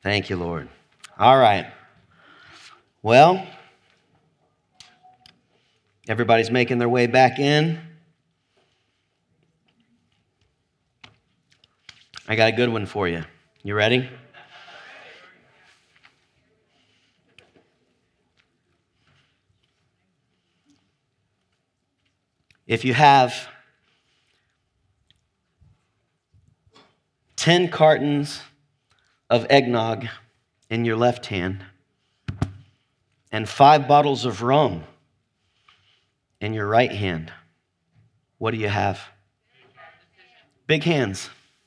Thank you, Lord. All right. Well, everybody's making their way back in. I got a good one for you. You ready? If you have 10 cartons of eggnog in your left hand and 5 bottles of rum in your right hand, what do you have? Big hands.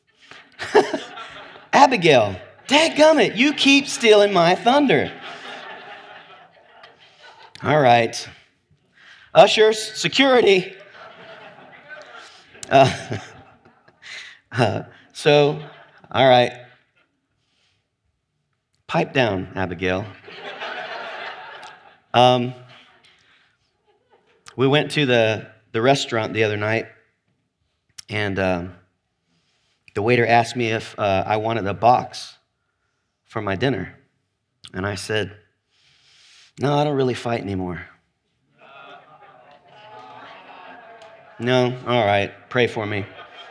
Abigail, dadgummit, you keep stealing my thunder. All right. Ushers, security. All right. Pipe down, Abigail. We went to the restaurant the other night, and the waiter asked me if I wanted a box for my dinner. And I said, no, I don't really fight anymore. No? All right. Pray for me.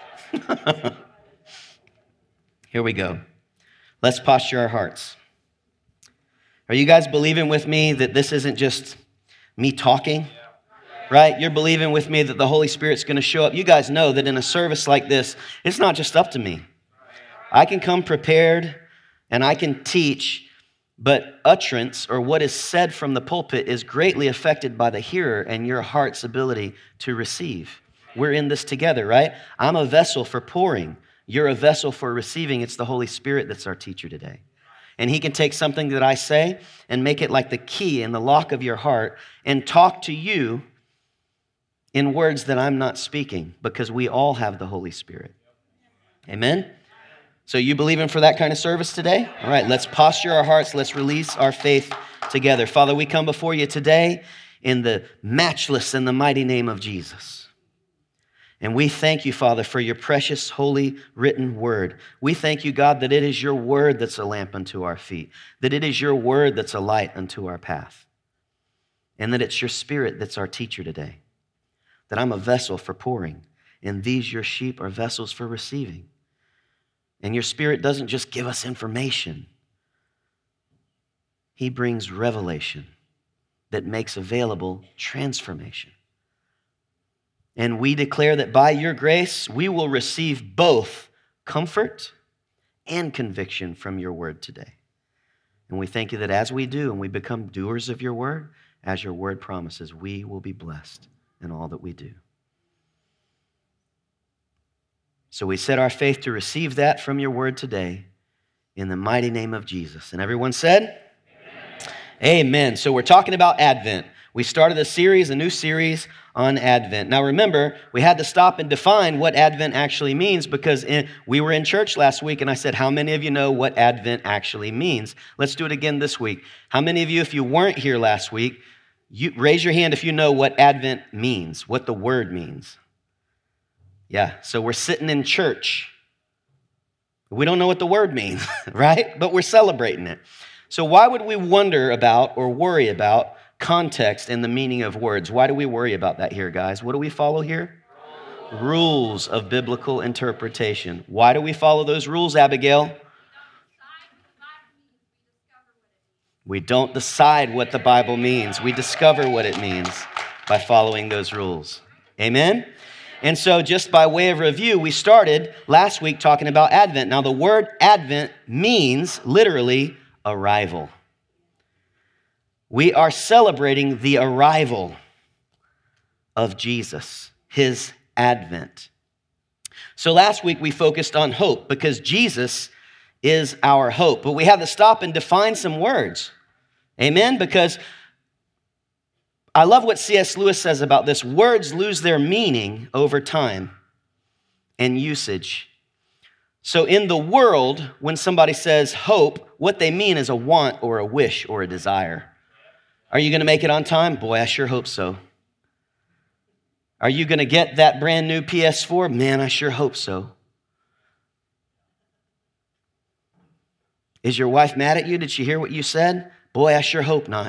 Here we go. Let's posture our hearts. Are you guys believing with me that this isn't just me talking? Right? You're believing with me that the Holy Spirit's going to show up. You guys know that in a service like this, it's not just up to me. I can come prepared and I can teach, but utterance or what is said from the pulpit is greatly affected by the hearer and your heart's ability to receive. We're in this together, right? I'm a vessel for pouring. You're a vessel for receiving. It's the Holy Spirit that's our teacher today. And he can take something that I say and make it like the key in the lock of your heart and talk to you in words that I'm not speaking, because we all have the Holy Spirit. Amen? So you believing for that kind of service today? All right, let's posture our hearts. Let's release our faith together. Father, we come before you today in the matchless and the mighty name of Jesus. And we thank you, Father, for your precious, holy, written word. We thank you, God, that it is your word that's a lamp unto our feet, that it is your word that's a light unto our path, and that it's your Spirit that's our teacher today, that I'm a vessel for pouring, and these, your sheep, are vessels for receiving. And your Spirit doesn't just give us information. He brings revelation that makes available transformation. And we declare that by your grace, we will receive both comfort and conviction from your word today. And we thank you that as we do and we become doers of your word, as your word promises, we will be blessed in all that we do. So we set our faith to receive that from your word today in the mighty name of Jesus. And everyone said? Amen. Amen. So we're talking about Advent. We started a new series on Advent. Now remember, we had to stop and define what Advent actually means, because we were in church last week and I said, how many of you know what Advent actually means? Let's do it again this week. How many of you, if you weren't here last week, you raise your hand if you know what Advent means, what the word means. Yeah, so we're sitting in church. We don't know what the word means, right? But we're celebrating it. So why would we wonder about or worry about context and the meaning of words? Why do we worry about that here, guys? What do we follow here? Rules of biblical interpretation. Why do we follow those rules, Abigail? We don't decide what the Bible means. We discover what it means by following those rules. Amen? And so just by way of review, we started last week talking about Advent. Now the word Advent means literally arrival. We are celebrating the arrival of Jesus, his advent. So last week we focused on hope because Jesus is our hope. But we had to stop and define some words. Amen? Because I love what C.S. Lewis says about this. Words lose their meaning over time and usage. So in the world, when somebody says hope, what they mean is a want or a wish or a desire. Are you going to make it on time? Boy, I sure hope so. Are you going to get that brand new PS4? Man, I sure hope so. Is your wife mad at you? Did she hear what you said? Boy, I sure hope not.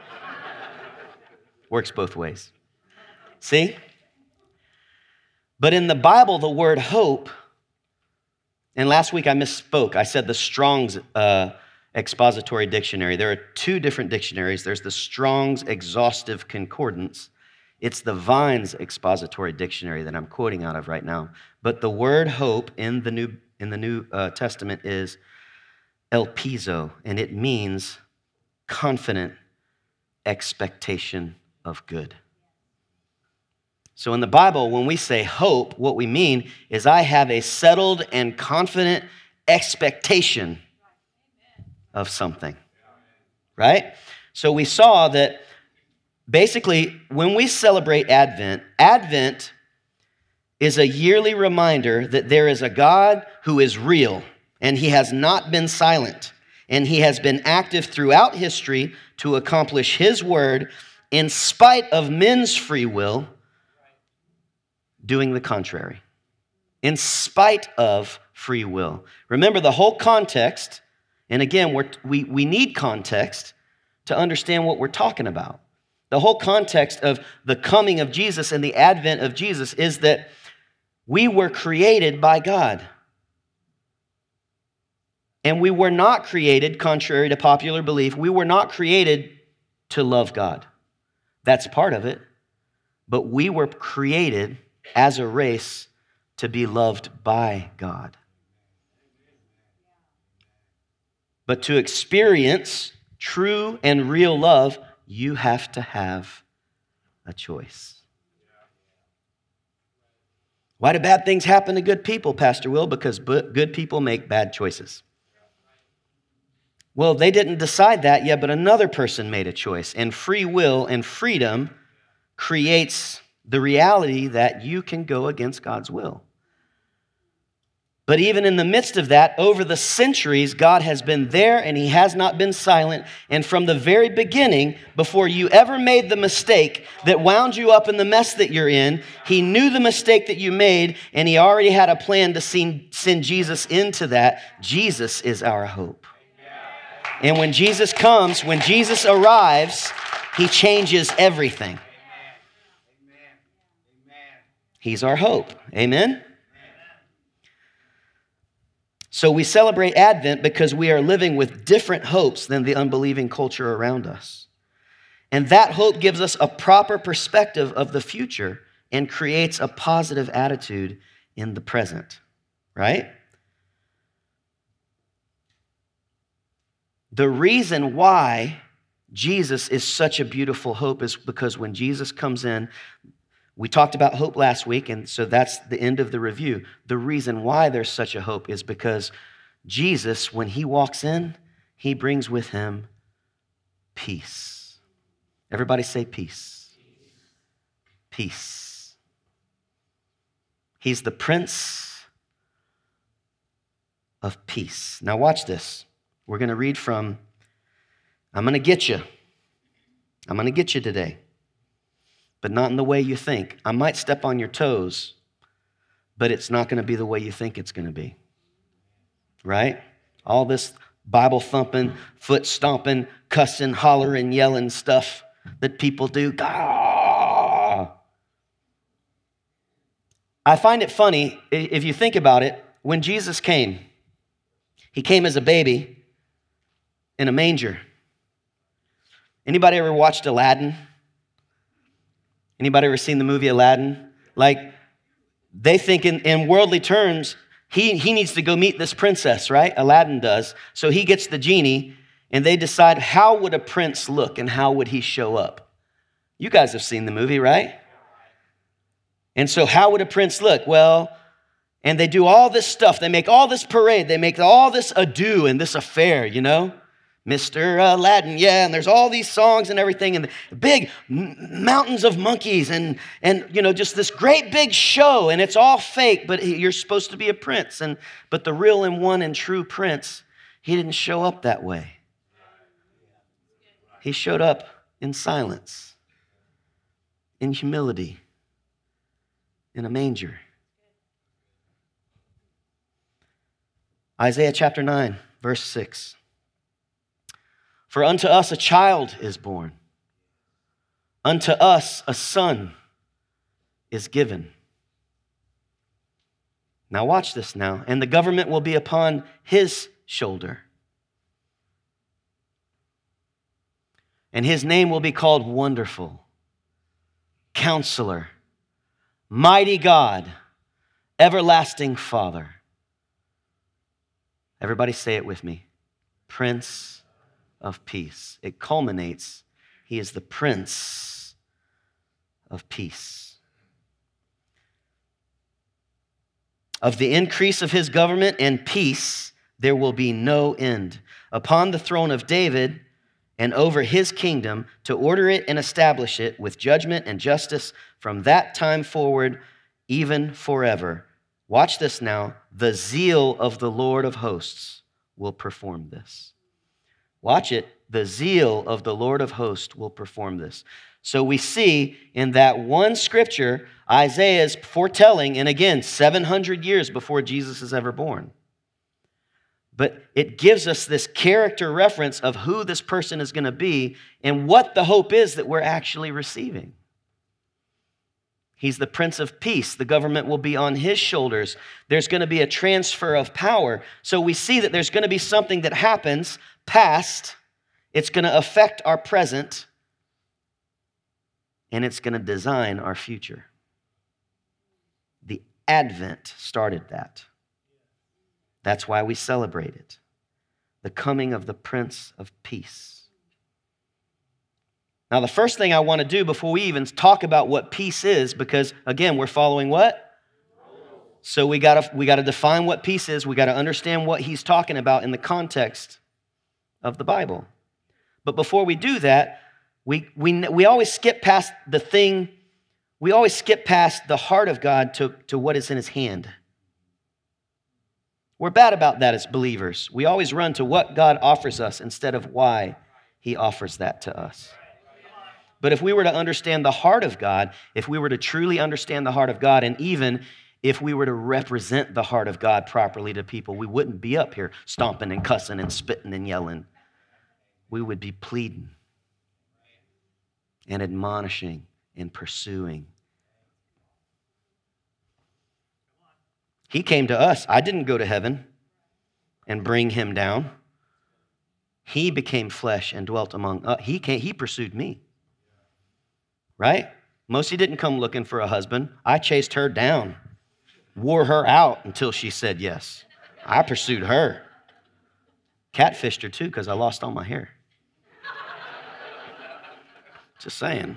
Works both ways. See? But in the Bible, the word hope, and last week I misspoke. I said the Strong's Expository Dictionary. There are two different dictionaries. There's the Strong's Exhaustive Concordance. It's the Vine's Expository Dictionary that I'm quoting out of right now. But the word hope in the New Testament is elpizo, and it means confident expectation of good. So in the Bible, when we say hope, what we mean is I have a settled and confident expectation of something, right? So we saw that basically when we celebrate Advent, Advent is a yearly reminder that there is a God who is real, and he has not been silent, and he has been active throughout history to accomplish his word in spite of men's free will doing the contrary. In spite of free will. Remember the whole context, and again, we need context to understand what we're talking about. The whole context of the coming of Jesus and the advent of Jesus is that we were created by God. And we were not created, contrary to popular belief, we were not created to love God. That's part of it. But we were created as a race to be loved by God. But to experience true and real love, you have to have a choice. Why do bad things happen to good people, Pastor Will? Because good people make bad choices. Well, they didn't decide that yet, but another person made a choice. And free will and freedom creates the reality that you can go against God's will. But even in the midst of that, over the centuries, God has been there and he has not been silent. And from the very beginning, before you ever made the mistake that wound you up in the mess that you're in, he knew the mistake that you made and he already had a plan to send Jesus into that. Jesus is our hope. And when Jesus comes, when Jesus arrives, he changes everything. He's our hope. Amen? So we celebrate Advent because we are living with different hopes than the unbelieving culture around us. And that hope gives us a proper perspective of the future and creates a positive attitude in the present, right? The reason why Jesus is such a beautiful hope is because when Jesus comes in, we talked about hope last week, and so that's the end of the review. The reason why there's such a hope is because Jesus, when he walks in, he brings with him peace. Everybody say peace. Peace. He's the Prince of Peace. Now watch this. We're going to read from, I'm going to get you. I'm going to get you today. But not in the way you think. I might step on your toes, but it's not going to be the way you think it's going to be. Right? All this Bible thumping, foot stomping, cussing, hollering, yelling stuff that people do. Ah! I find it funny, if you think about it, when Jesus came, he came as a baby in a manger. Anybody ever watched Aladdin? Anybody ever seen the movie Aladdin? Like, they think in worldly terms, he needs to go meet this princess, right? Aladdin does. So he gets the genie, and they decide, how would a prince look and how would he show up? You guys have seen the movie, right? And so how would a prince look? Well, and they do all this stuff. They make all this parade. They make all this ado and this affair, you know? Mr. Aladdin, yeah, and there's all these songs and everything, and big mountains of monkeys, and you know, just this great big show, and it's all fake, but you're supposed to be a prince, but the real and one and true prince, he didn't show up that way. He showed up in silence, in humility, in a manger. Isaiah chapter 9, verse 6. For unto us a child is born, unto us a son is given. Now watch this now. And the government will be upon his shoulder. And his name will be called Wonderful, Counselor, Mighty God, Everlasting Father. Everybody say it with me. Prince of Peace. It culminates. He is the Prince of Peace. Of the increase of his government and peace, there will be no end. Upon the throne of David and over his kingdom, to order it and establish it with judgment and justice from that time forward, even forever. Watch this now. The zeal of the Lord of hosts will perform this. Watch it. The zeal of the Lord of hosts will perform this. So we see in that one scripture, Isaiah is foretelling, and again, 700 years before Jesus is ever born. But it gives us this character reference of who this person is going to be and what the hope is that we're actually receiving. He's the Prince of Peace. The government will be on his shoulders. There's going to be a transfer of power. So we see that there's going to be something that happens past. It's going to affect our present. And it's going to design our future. The Advent started that. That's why we celebrate it. The coming of the Prince of Peace. Now, the first thing I want to do before we even talk about what peace is, because again, we're following what? So we got to define what peace is. We got to understand what he's talking about in the context of the Bible. But before we do that, we always skip past the thing. We always skip past the heart of God to what is in his hand. We're bad about that as believers. We always run to what God offers us instead of why he offers that to us. But if we were to understand the heart of God, if we were to truly understand the heart of God, and even if we were to represent the heart of God properly to people, we wouldn't be up here stomping and cussing and spitting and yelling. We would be pleading and admonishing and pursuing. He came to us. I didn't go to heaven and bring him down. He became flesh and dwelt among us. He pursued me. Right? Mosey didn't come looking for a husband. I chased her down, wore her out until she said yes. I pursued her. Catfished her too because I lost all my hair. Just saying.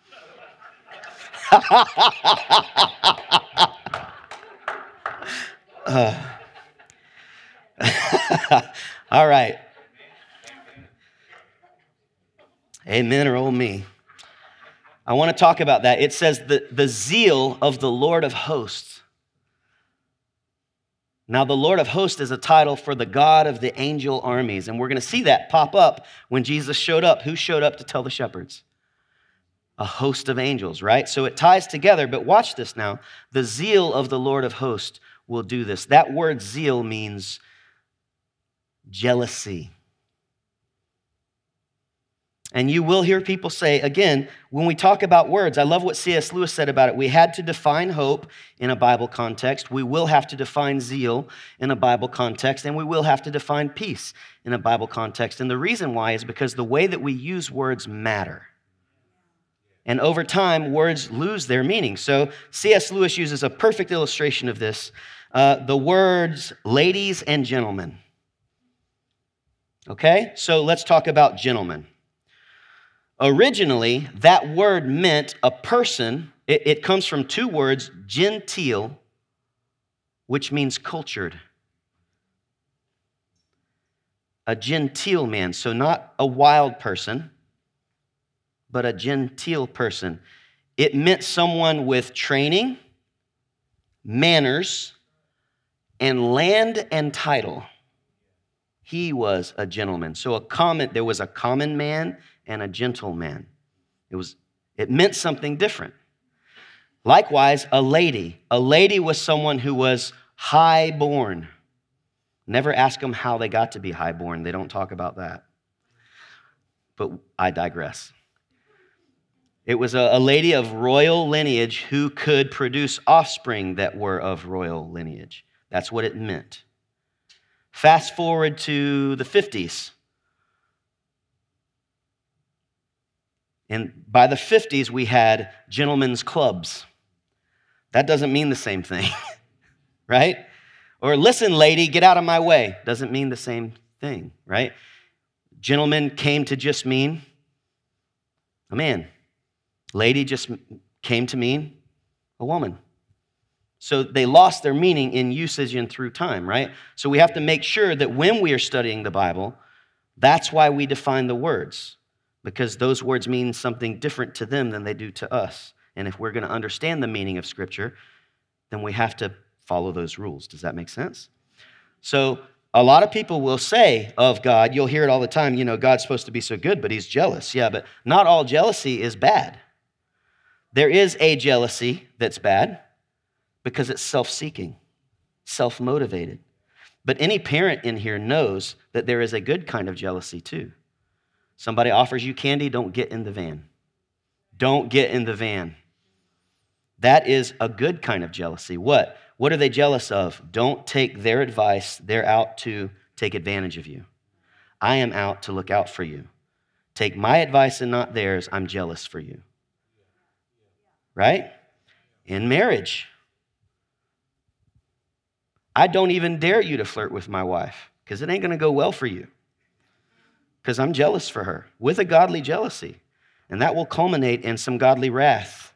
All right. Amen or oh me. I want to talk about that. It says the zeal of the Lord of hosts. Now, the Lord of hosts is a title for the God of the angel armies. And we're going to see that pop up when Jesus showed up. Who showed up to tell the shepherds? A host of angels, right? So it ties together, but watch this now. The zeal of the Lord of hosts will do this. That word zeal means jealousy. And you will hear people say, again, when we talk about words, I love what C.S. Lewis said about it. We had to define hope in a Bible context. We will have to define zeal in a Bible context. And we will have to define peace in a Bible context. And the reason why is because the way that we use words matter. And over time, words lose their meaning. So C.S. Lewis uses a perfect illustration of this. The words ladies and gentlemen. Okay? So let's talk about gentlemen. Originally, that word meant a person. It comes from two words, genteel, which means cultured. A genteel man, so not a wild person, but a genteel person. It meant someone with training, manners, and land and title. He was a gentleman. So there was a common man and a gentleman. It meant something different. Likewise, a lady. A lady was someone who was high born. Never ask them how they got to be highborn. They don't talk about that. But I digress. It was a lady of royal lineage who could produce offspring that were of royal lineage. That's what it meant. Fast forward to the 50s. And by the 50s, we had gentlemen's clubs. That doesn't mean the same thing, right? Or listen, lady, get out of my way. Doesn't mean the same thing, right? Gentleman came to just mean a man. Lady just came to mean a woman. So they lost their meaning in usage and through time, right? So we have to make sure that when we are studying the Bible, that's why we define the words, because those words mean something different to them than they do to us. And if we're going to understand the meaning of Scripture, then we have to follow those rules. Does that make sense? So a lot of people will say of God, you'll hear it all the time, God's supposed to be so good, but he's jealous. Yeah, but not all jealousy is bad. There is a jealousy that's bad because it's self-seeking, self-motivated. But any parent in here knows that there is a good kind of jealousy too. Somebody offers you candy, don't get in the van. Don't get in the van. That is a good kind of jealousy. What? What are they jealous of? Don't take their advice. They're out to take advantage of you. I am out to look out for you. Take my advice and not theirs. I'm jealous for you. Right? In marriage, I don't even dare you to flirt with my wife because it ain't going to go well for you because I'm jealous for her with a godly jealousy, and that will culminate in some godly wrath.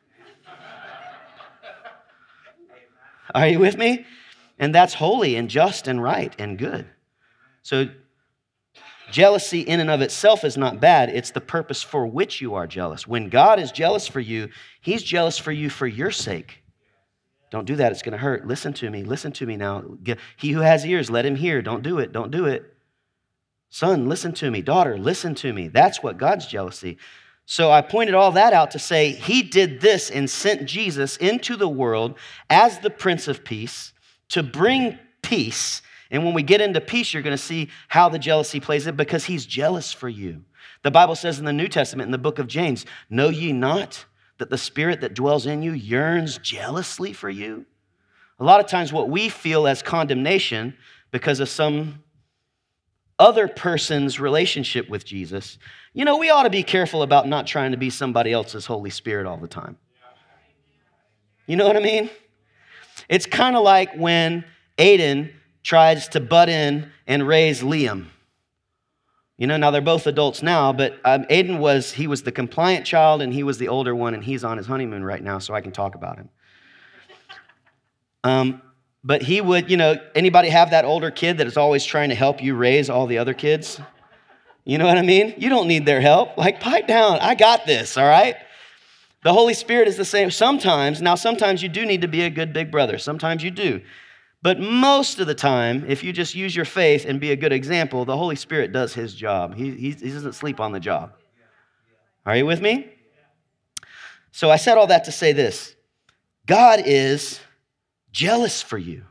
Are you with me? And that's holy and just and right and good. So jealousy in and of itself is not bad. It's the purpose for which you are jealous. When God is jealous for you, he's jealous for you for your sake. Don't do that. It's going to hurt. Listen to me. Listen to me now. He who has ears, let him hear. Don't do it. Don't do it. Son, listen to me. Daughter, listen to me. That's what God's jealousy. So I pointed all that out to say he did this and sent Jesus into the world as the Prince of Peace to bring peace. And when we get into peace, you're going to see how the jealousy plays in because he's jealous for you. The Bible says in the New Testament, in the book of James, know ye not that the Spirit that dwells in you yearns jealously for you? A lot of times what we feel as condemnation because of some other person's relationship with Jesus, we ought to be careful about not trying to be somebody else's Holy Spirit all the time. You know what I mean? It's kind of like when Aiden tries to butt in and raise Liam. Now they're both adults now, but Aiden was the compliant child and he was the older one, and he's on his honeymoon right now, so I can talk about him. But he would, anybody have that older kid that is always trying to help you raise all the other kids? You know what I mean? You don't need their help. Like, pipe down. I got this, all right? The Holy Spirit is the same. Sometimes you do need to be a good big brother. Sometimes you do. But most of the time, if you just use your faith and be a good example, the Holy Spirit does his job. He doesn't sleep on the job. Are you with me? So I said all that to say this. God is jealous for you.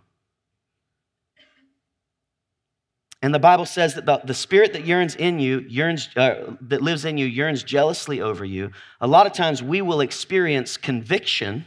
And the Bible says that the Spirit that that lives in you yearns jealously over you. A lot of times we will experience conviction,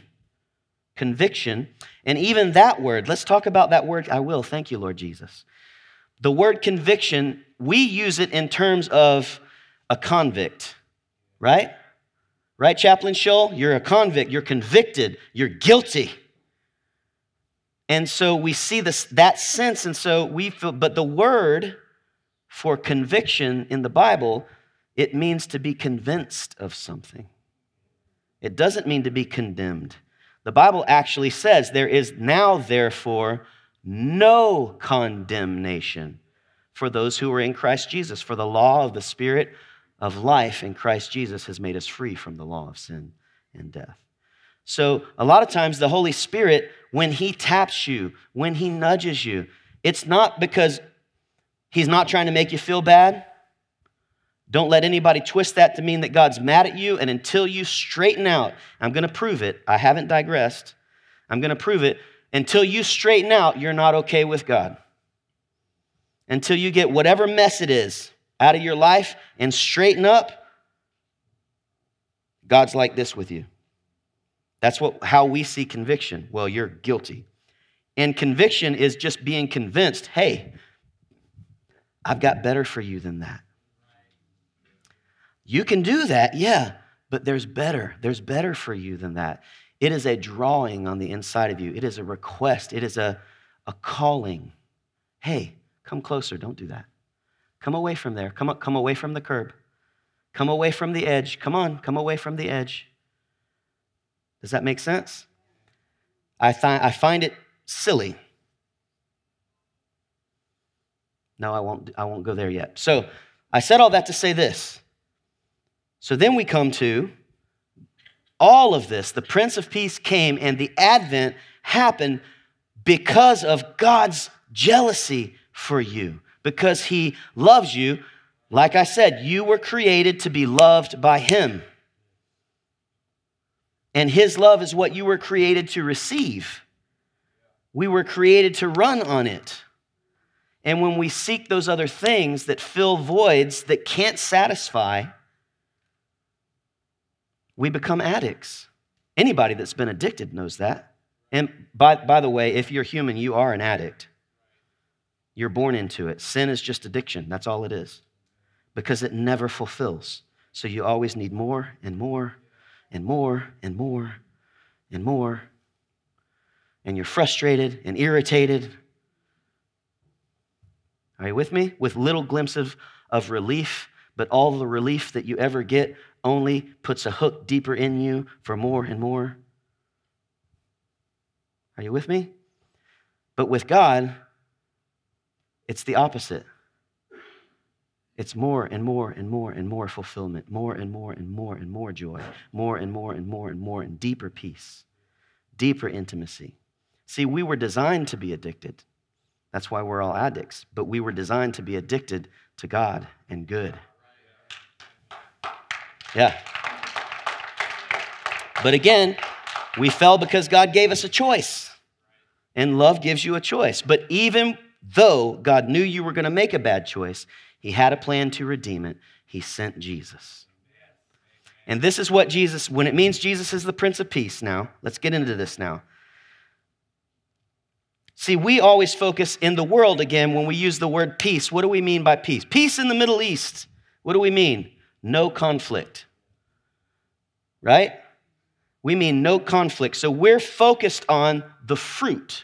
and even that word, let's talk about that word. I will, thank you, Lord Jesus. The word conviction, we use it in terms of a convict, right? Right, Chaplain Shull? You're a convict, you're convicted, you're guilty. And so we see that sense, and so we feel, but the word for conviction in the Bible, it means to be convinced of something. It doesn't mean to be condemned. The Bible actually says there is now, therefore, no condemnation for those who are in Christ Jesus, for the law of the Spirit of life in Christ Jesus has made us free from the law of sin and death. So a lot of times the Holy Spirit, when he taps you, when he nudges you, it's not because he's not trying to make you feel bad. Don't let anybody twist that to mean that God's mad at you. And until you straighten out, I'm going to prove it. I haven't digressed. I'm going to prove it. Until you straighten out, you're not okay with God. until you get whatever mess it is out of your life and straighten up, God's like this with you. That's how we see conviction. Well, you're guilty. And conviction is just being convinced, hey, I've got better for you than that. You can do that, yeah, but there's better. There's better for you than that. It is a drawing on the inside of you. It is a request. It is a calling. Hey, come closer. Don't do that. Come away from there. Come away from the curb. Come away from the edge. Come on, come away from the edge. Does that make sense? I find it silly. No, I won't go there yet. So I said all that to say this. So then we come to all of this. The Prince of Peace came, and the Advent happened because of God's jealousy for you, because he loves you. Like I said, you were created to be loved by him. And his love is what you were created to receive. We were created to run on it. And when we seek those other things that fill voids that can't satisfy, we become addicts. Anybody that's been addicted knows that. And by the way, if you're human, you are an addict. You're born into it. Sin is just addiction. That's all it is. Because it never fulfills. So you always need more and more and more and more and more. And you're frustrated and irritated. Are you with me? With little glimpses of relief, but all the relief that you ever get only puts a hook deeper in you for more and more. Are you with me? But with God, it's the opposite. It's more and more and more and more fulfillment, more and more and more and more joy, more and more and more and more and deeper peace, deeper intimacy. See, we were designed to be addicted. That's why we're all addicts. But we were designed to be addicted to God and good. Yeah. But again, we fell because God gave us a choice. And love gives you a choice. But even though God knew you were going to make a bad choice, he had a plan to redeem it. He sent Jesus. And this is what Jesus, when it means Jesus is the Prince of Peace now, let's get into this now. See, we always focus in the world again when we use the word peace. What do we mean by peace? Peace in the Middle East. What do we mean? No conflict. Right? We mean no conflict. So we're focused on the fruit.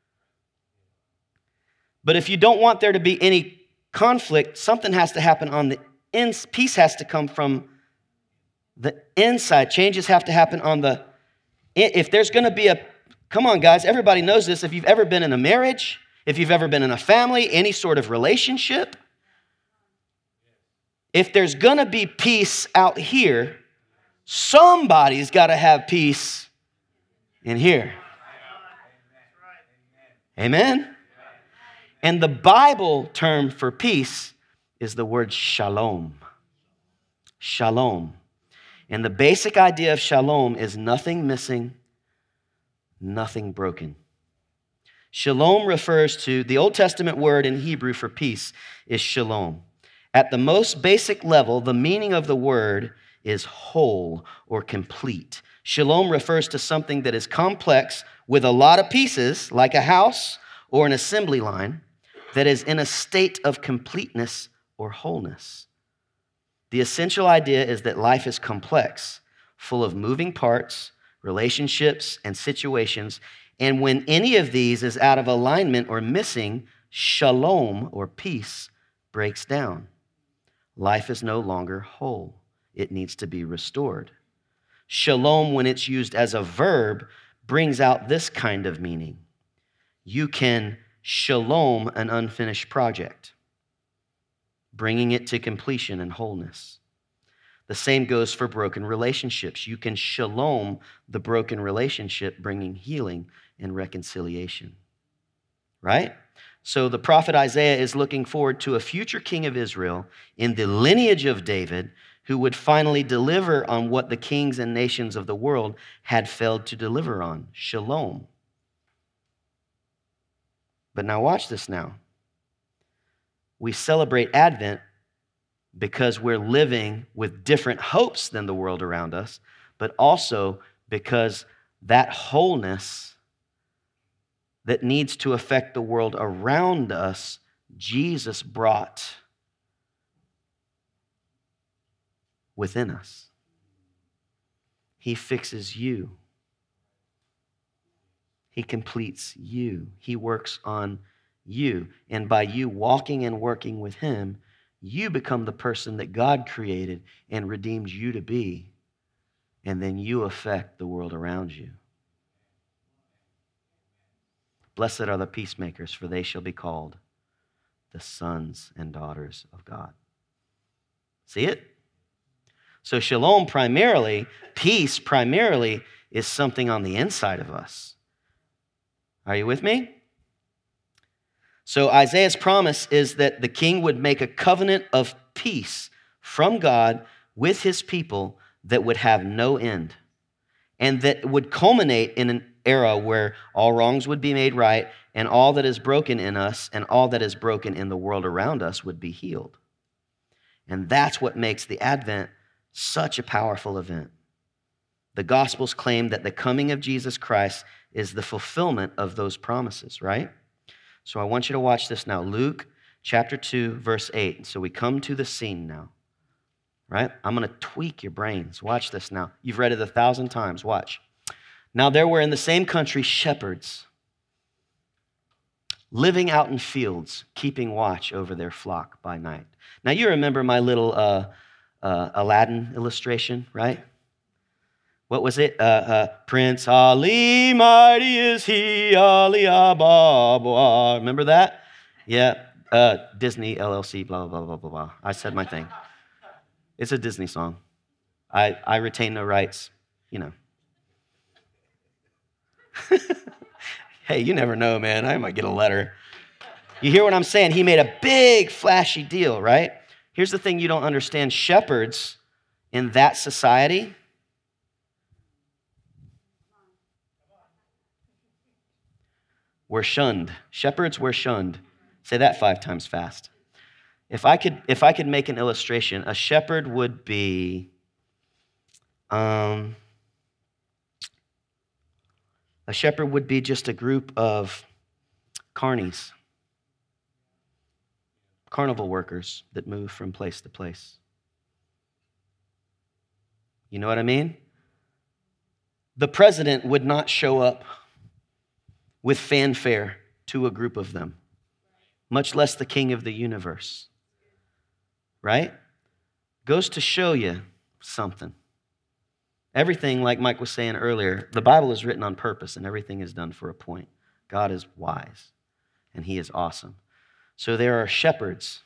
But if you don't want there to be any conflict, something has to happen on the inside. Peace has to come from the inside. Changes have to happen on the, if there's going to be a, come on guys, everybody knows this. If you've ever been in a marriage, if you've ever been in a family, any sort of relationship, if there's going to be peace out here, somebody's got to have peace in here. Amen? And the Bible term for peace is the word shalom. Shalom. And the basic idea of shalom is nothing missing, nothing broken. Shalom refers to, the Old Testament word in Hebrew for peace is shalom. At the most basic level, the meaning of the word is whole or complete. Shalom refers to something that is complex with a lot of pieces, like a house or an assembly line, that is in a state of completeness or wholeness. The essential idea is that life is complex, full of moving parts, relationships, and situations, and when any of these is out of alignment or missing, shalom or peace breaks down. Life is no longer whole. It needs to be restored. Shalom, when it's used as a verb, brings out this kind of meaning. You can shalom an unfinished project, bringing it to completion and wholeness. The same goes for broken relationships. You can shalom the broken relationship, bringing healing and reconciliation. Right? So the prophet Isaiah is looking forward to a future king of Israel in the lineage of David who would finally deliver on what the kings and nations of the world had failed to deliver on, shalom. But now watch this now. We celebrate Advent because we're living with different hopes than the world around us, but also because that wholeness that needs to affect the world around us, Jesus brought within us. He fixes you. He completes you. He works on you. And by you walking and working with him, you become the person that God created and redeemed you to be. And then you affect the world around you. Blessed are the peacemakers, for they shall be called the sons and daughters of God. See it? So shalom primarily, peace primarily, is something on the inside of us. Are you with me? So Isaiah's promise is that the king would make a covenant of peace from God with his people that would have no end, and that would culminate in an era where all wrongs would be made right, and all that is broken in us and all that is broken in the world around us would be healed. And that's what makes the Advent such a powerful event. The Gospels claim that the coming of Jesus Christ is the fulfillment of those promises, right? So I want you to watch this now. Luke chapter 2, verse 8. So we come to the scene now, right? I'm going to tweak your brains. Watch this now. You've read it 1,000 times. Watch. Now there were in the same country shepherds living out in fields, keeping watch over their flock by night. Now you remember my little Aladdin illustration, right? What was it? Prince Ali, mighty is he, Ali Ababa. Remember that? Yeah. Disney, LLC, blah, blah, blah, blah, blah. I said my thing. It's a Disney song. I retain no rights, you know. Hey, you never know, man. I might get a letter. You hear what I'm saying? He made a big, flashy deal, right? Here's the thing you don't understand. Shepherds in that society were shunned. Shepherds were shunned. Say that 5 times fast. If I could make an illustration, a shepherd would be just a group of carnies, carnival workers that move from place to place. You know what I mean? The president would not show up with fanfare to a group of them, much less the king of the universe. Right? Goes to show you something. Everything, like Mike was saying earlier, the Bible is written on purpose and everything is done for a point. God is wise and he is awesome. So there are shepherds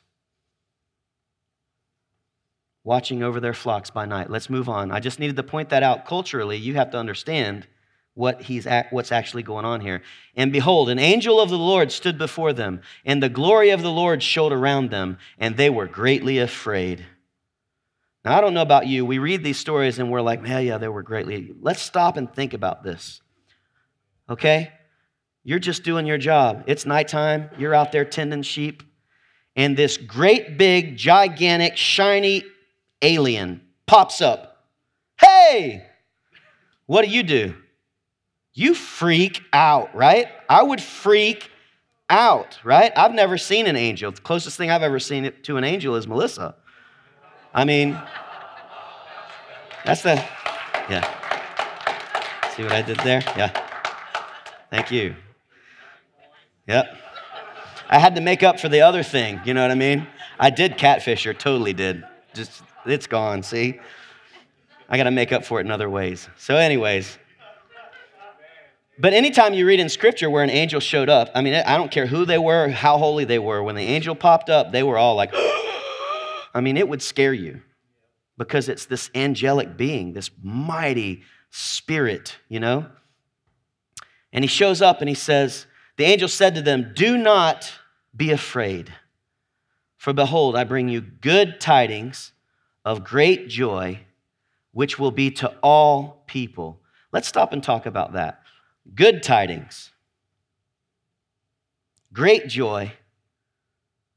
watching over their flocks by night. Let's move on. I just needed to point that out. Culturally, you have to understand what's actually going on here. And behold, an angel of the Lord stood before them, and the glory of the Lord showed around them, and they were greatly afraid. Now, I don't know about you. We read these stories and we're like, yeah, they were greatly. Let's stop and think about this. Okay? You're just doing your job. It's nighttime. You're out there tending sheep. And this great big, gigantic, shiny alien pops up. Hey! What do? You freak out, right? I would freak out, right? I've never seen an angel. The closest thing I've ever seen to an angel is Melissa. I mean, that's yeah. See what I did there? Yeah. Thank you. Yep. I had to make up for the other thing, you know what I mean? I did catfish her, totally did. Just, it's gone, see? I got to make up for it in other ways. So anyways, but anytime you read in Scripture where an angel showed up, I mean, I don't care who they were, how holy they were. When the angel popped up, they were all like, I mean, it would scare you because it's this angelic being, this mighty spirit, you know? And he shows up and he says, the angel said to them, do not be afraid, for behold, I bring you good tidings of great joy, which will be to all people. Let's stop and talk about that. Good tidings, great joy,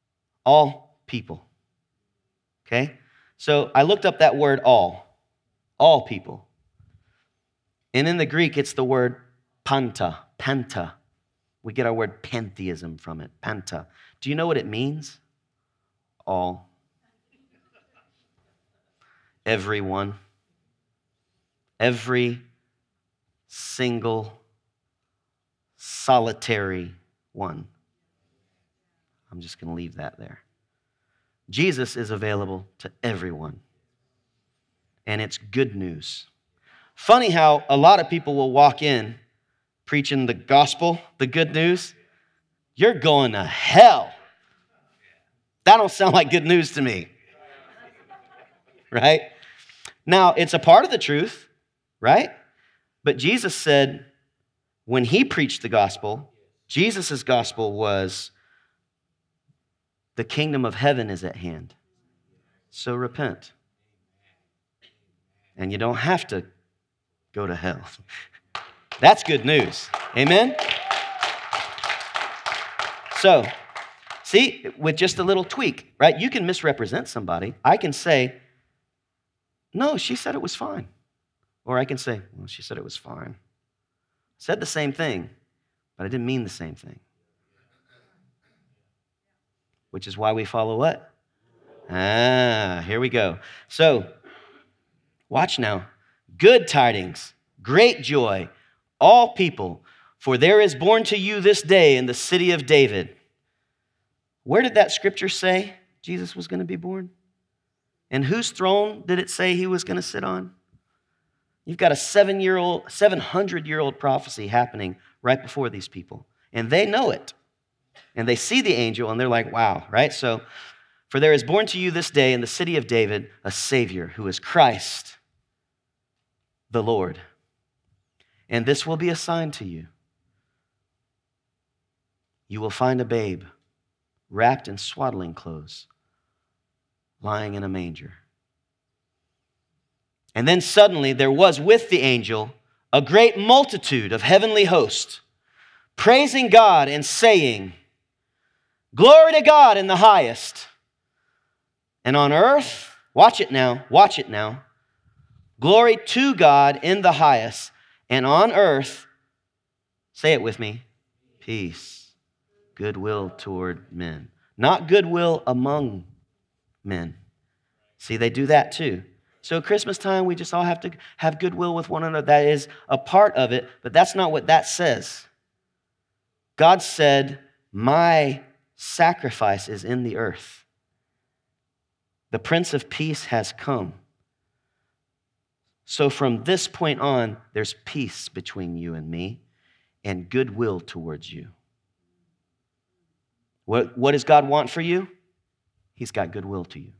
All people. Okay? So I looked up that word all people. And in the Greek, it's the word panta. We get our word pantheism from it, panta. Do you know what it means? All. Everyone. Every single solitary one. I'm just going to leave that there. Jesus is available to everyone. And it's good news. Funny how a lot of people will walk in preaching the gospel, the good news. You're going to hell. That don't sound like good news to me. Right? Now, it's a part of the truth, right? But Jesus said when he preached the gospel, Jesus' gospel was the kingdom of heaven is at hand. So repent. And you don't have to go to hell. That's good news. Amen? So, see, with just a little tweak, right? You can misrepresent somebody. I can say, no, she said it was fine. Or I can say, well, she said it was fine. I said the same thing, but I didn't mean the same thing. Which is why we follow what? Here we go. So, watch now. Good tidings, great joy, all people, for there is born to you this day in the city of David. Where did that scripture say Jesus was going to be born? And whose throne did it say he was going to sit on? You've got a 700-year-old prophecy happening right before these people. And they know it. And they see the angel and they're like, wow, right? So, for there is born to you this day in the city of David a Savior who is Christ, the Lord. And this will be a sign to you. You will find a babe wrapped in swaddling clothes, lying in a manger. And then suddenly there was with the angel a great multitude of heavenly hosts, praising God and saying, glory to God in the highest. And on earth, watch it now, glory to God in the highest. And on earth, say it with me, peace, goodwill toward men. Not goodwill among men. See, they do that too. So Christmas time, we just all have to have goodwill with one another. That is a part of it, but that's not what that says. God said, my sacrifice is in the earth. The Prince of Peace has come. So from this point on, there's peace between you and me and goodwill towards you. What does God want for you? He's got goodwill to you.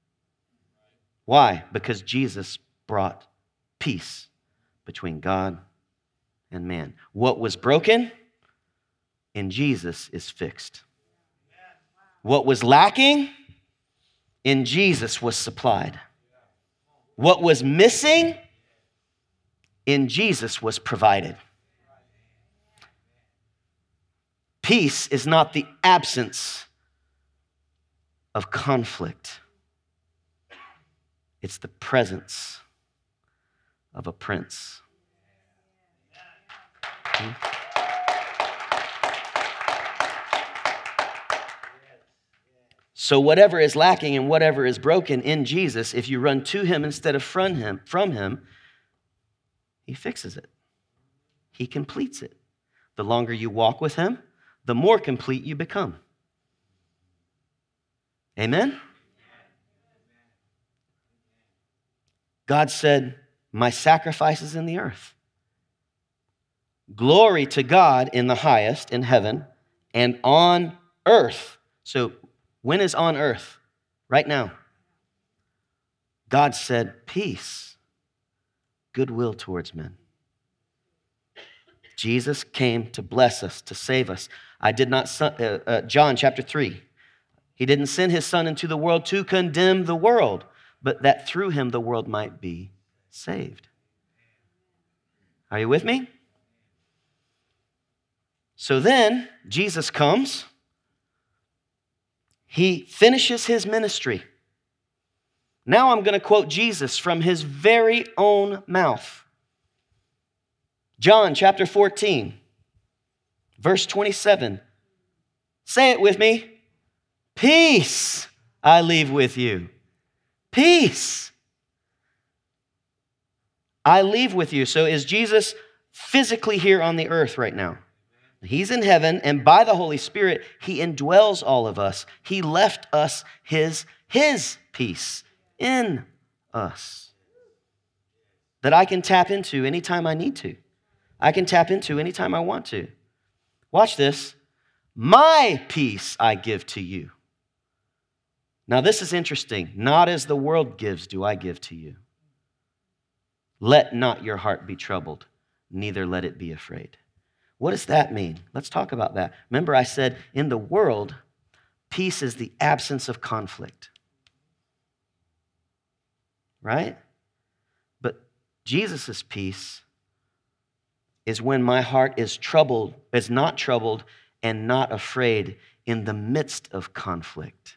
Why? Because Jesus brought peace between God and man. What was broken in Jesus is fixed. What was lacking in Jesus was supplied. What was missing in Jesus was provided. Peace is not the absence of conflict. It's the presence of a prince. So whatever is lacking and whatever is broken in Jesus, if you run to him instead of from him, he fixes it. He completes it. The longer you walk with him, the more complete you become. Amen? God said, my sacrifice is in the earth. Glory to God in the highest, in heaven, and on earth. So when is on earth? Right now. God said, peace, goodwill towards men. Jesus came to bless us, to save us. John chapter 3. He didn't send his son into the world to condemn the world, but that through him the world might be saved. Are you with me? So then, Jesus comes. he finishes his ministry. Now I'm going to quote Jesus from his very own mouth. John chapter 14, verse 27. Say it with me. Peace I leave with you. Peace I leave with you. So is Jesus physically here on the earth right now? He's in heaven, and by the Holy Spirit, he indwells all of us. He left us his peace in us that I can tap into anytime I need to. I can tap into anytime I want to. Watch this. My peace I give to you. Now this is interesting. Not as the world gives do I give to you. Let not your heart be troubled, neither let it be afraid. What does that mean? Let's talk about that. Remember I said in the world, peace is the absence of conflict. Right? But Jesus' peace is when my heart is not troubled and not afraid in the midst of conflict.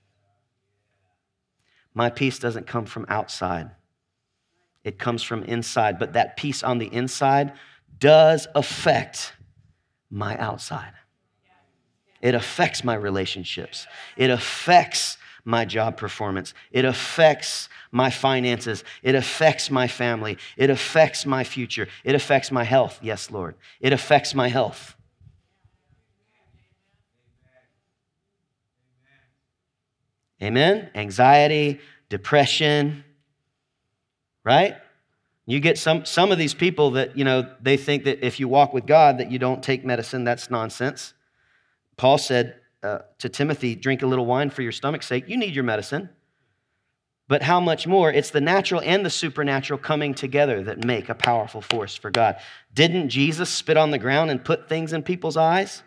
My peace doesn't come from outside. It comes from inside. But that peace on the inside does affect my outside. It affects my relationships. It affects my job performance. It affects my finances. It affects my family. It affects my future. It affects my health. Yes, Lord. It affects my health. Amen? Anxiety, depression, right? You get some of these people that, they think that if you walk with God that you don't take medicine. That's nonsense. Paul said to Timothy, drink a little wine for your stomach's sake. You need your medicine. But how much more? It's the natural and the supernatural coming together that make a powerful force for God. Didn't Jesus spit on the ground and put things in people's eyes?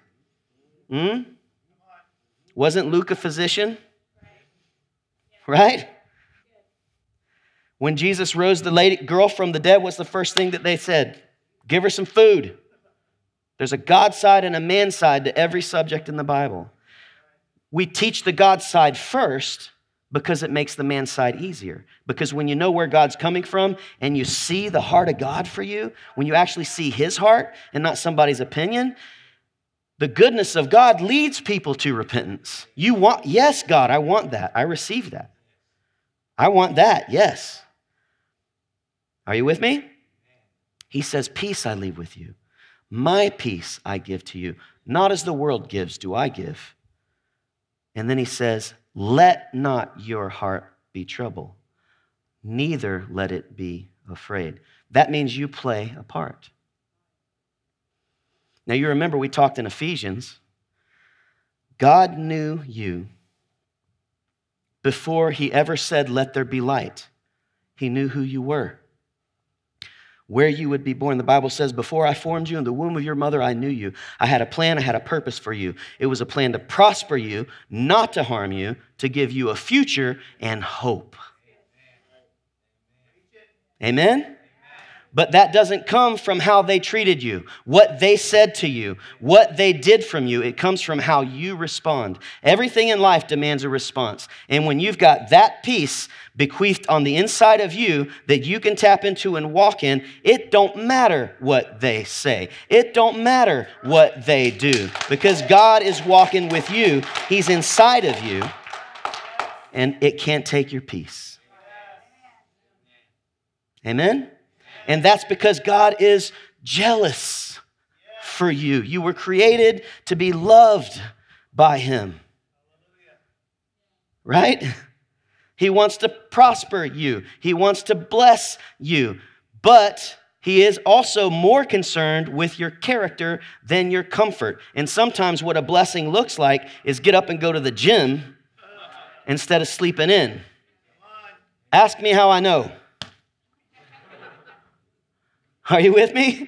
Wasn't Luke a physician? Right? When Jesus rose the girl from the dead, what's the first thing that they said? Give her some food. There's a God side and a man side to every subject in the Bible. We teach the God side first because it makes the man side easier. Because when you know where God's coming from and you see the heart of God for you, when you actually see his heart and not somebody's opinion, the goodness of God leads people to repentance. Yes, God, I want that. I receive that. I want that, yes. Are you with me? He says, peace I leave with you. My peace I give to you. Not as the world gives do I give. And then he says, let not your heart be troubled, neither let it be afraid. That means you play a part. Now you remember we talked in Ephesians. God knew you before he ever said, let there be light. He knew who you were, where you would be born. The Bible says, before I formed you in the womb of your mother, I knew you. I had a plan, I had a purpose for you. It was a plan to prosper you, not to harm you, to give you a future and hope. Amen? But that doesn't come from how they treated you, what they said to you, what they did from you. It comes from how you respond. Everything in life demands a response. And when you've got that peace bequeathed on the inside of you that you can tap into and walk in, it don't matter what they say. It don't matter what they do. Because God is walking with you. He's inside of you. And it can't take your peace. Amen? And that's because God is jealous for you. You were created to be loved by him. Right? He wants to prosper you. He wants to bless you. But he is also more concerned with your character than your comfort. And sometimes what a blessing looks like is get up and go to the gym instead of sleeping in. Ask me how I know. Are you with me?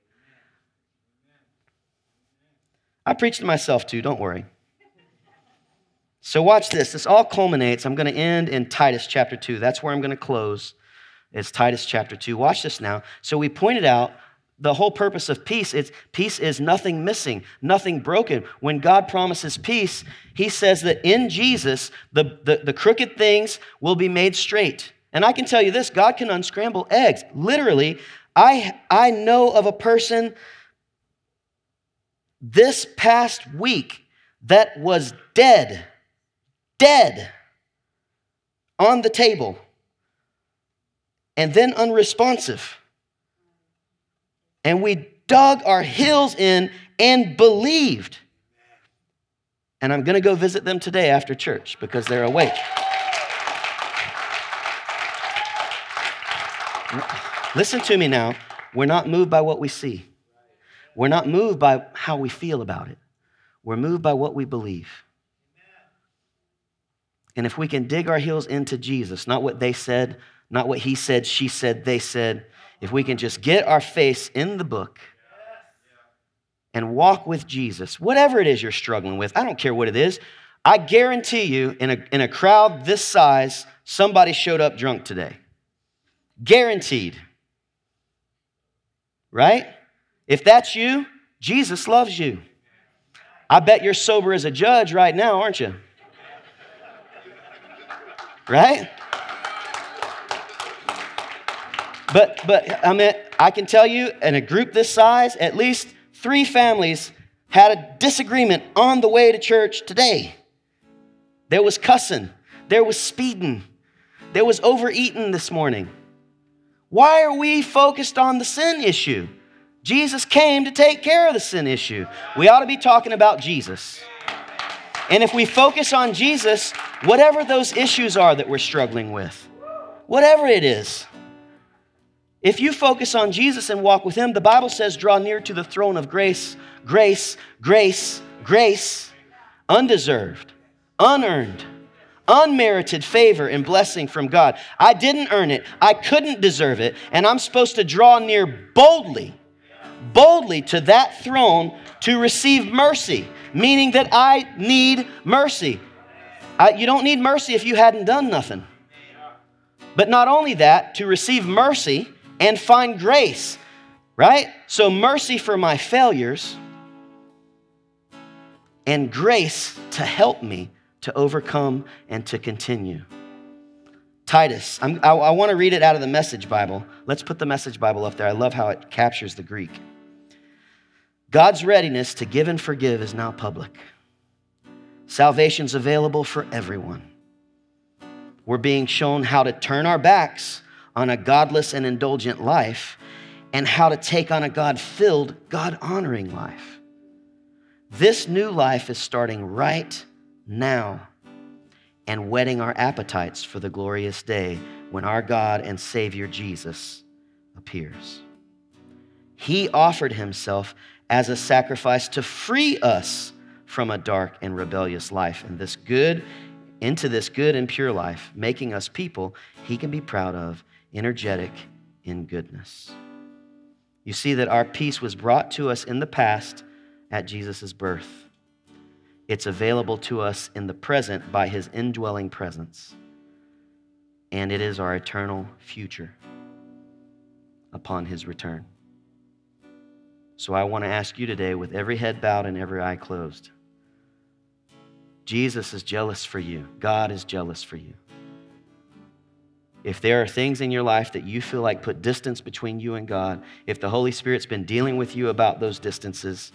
I preach to myself too, don't worry. So watch this. This all culminates. I'm going to end in Titus chapter 2. That's where I'm going to close. It's Titus chapter 2. Watch this now. So we pointed out the whole purpose of peace is nothing missing, nothing broken. When God promises peace, he says that in Jesus, the crooked things will be made straight. And I can tell you this, God can unscramble eggs. Literally, I know of a person this past week that was dead on the table, and then unresponsive. And we dug our heels in and believed. And I'm going to go visit them today after church because they're awake. Listen to me now. We're not moved by what we see. We're not moved by how we feel about it. We're moved by what we believe. And if we can dig our heels into Jesus, not what they said, not what he said, she said, they said, if we can just get our face in the book and walk with Jesus, whatever it is you're struggling with, I don't care what it is, I guarantee you in a crowd this size, somebody showed up drunk today. Guaranteed. Right? If that's you, Jesus loves you. I bet you're sober as a judge right now, aren't you? Right? But I mean, I can tell you, in a group this size, at least 3 families had a disagreement on the way to church today. There was cussing. There was speeding. There was overeating this morning. Why are we focused on the sin issue? Jesus came to take care of the sin issue. We ought to be talking about Jesus. And if we focus on Jesus, whatever those issues are that we're struggling with, whatever it is, if you focus on Jesus and walk with him, the Bible says, draw near to the throne of grace, grace, grace, grace, undeserved, unearned, unmerited favor and blessing from God. I didn't earn it. I couldn't deserve it. And I'm supposed to draw near boldly to that throne to receive mercy, meaning that I need mercy. You don't need mercy if you hadn't done nothing. But not only that, to receive mercy and find grace, right? So mercy for my failures and grace to help me to overcome and to continue. Titus, I want to read it out of the Message Bible. Let's put the Message Bible up there. I love how it captures the Greek. God's readiness to give and forgive is now public. Salvation's available for everyone. We're being shown how to turn our backs on a godless and indulgent life and how to take on a God-filled, God-honoring life. This new life is starting right now and whetting our appetites for the glorious day when our God and Savior Jesus appears. He offered himself as a sacrifice to free us from a dark and rebellious life into this good and pure life, making us people he can be proud of, energetic in goodness. You see that our peace was brought to us in the past at Jesus' birth. It's available to us in the present by his indwelling presence. And it is our eternal future upon his return. So I want to ask you today, with every head bowed and every eye closed, Jesus is jealous for you. God is jealous for you. If there are things in your life that you feel like put distance between you and God, if the Holy Spirit's been dealing with you about those distances,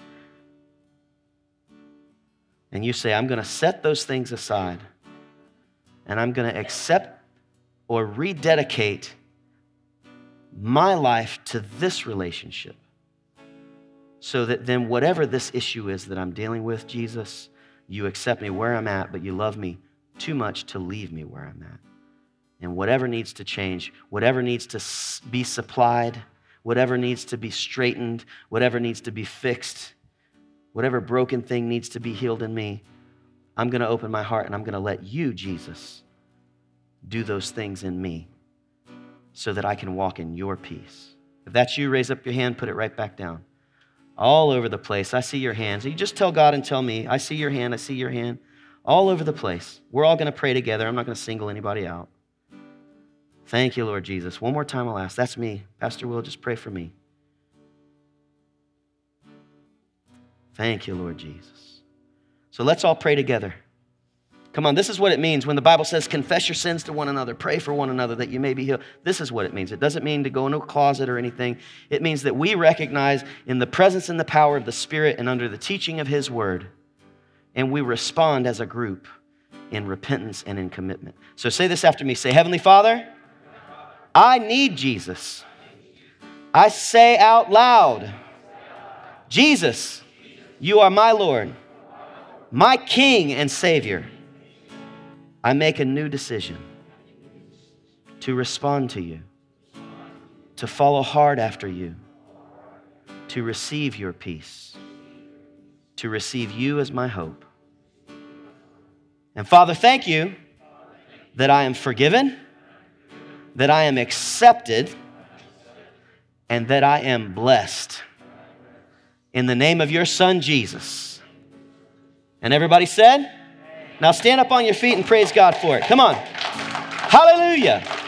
and you say, I'm going to set those things aside, and I'm going to accept or rededicate my life to this relationship, so that then whatever this issue is that I'm dealing with, Jesus, you accept me where I'm at, but you love me too much to leave me where I'm at. And whatever needs to change, whatever needs to be supplied, whatever needs to be straightened, whatever needs to be fixed, whatever broken thing needs to be healed in me, I'm going to open my heart and I'm going to let you, Jesus, do those things in me so that I can walk in your peace. If that's you, raise up your hand, put it right back down. All over the place. I see your hands. You just tell God and tell me, I see your hand, I see your hand. All over the place. We're all going to pray together. I'm not going to single anybody out. Thank you, Lord Jesus. One more time I'll ask. That's me. Pastor Will, just pray for me. Thank you, Lord Jesus. So let's all pray together. Come on, this is what it means when the Bible says, confess your sins to one another, pray for one another that you may be healed. This is what it means. It doesn't mean to go into a closet or anything. It means that we recognize in the presence and the power of the Spirit and under the teaching of His Word, and we respond as a group in repentance and in commitment. So say this after me. Say, Heavenly Father, I need Jesus. I say out loud, Jesus, you are my Lord, my King and Savior. I make a new decision to respond to you, to follow hard after you, to receive your peace, to receive you as my hope. And Father, thank you that I am forgiven, that I am accepted, and that I am blessed. In the name of your Son, Jesus. And everybody said? Now stand up on your feet and praise God for it. Come on. Hallelujah.